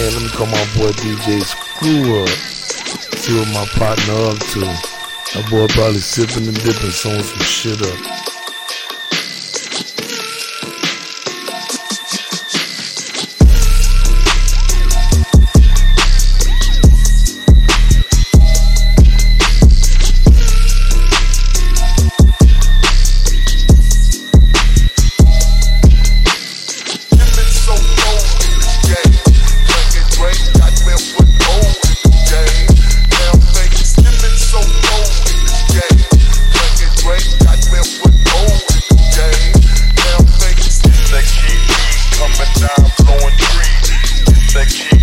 man. Let me call my boy DJ Screw Up. See what my partner up to. That boy probably sipping and dipping, sewing some shit up. Coming down, blowing trees. That key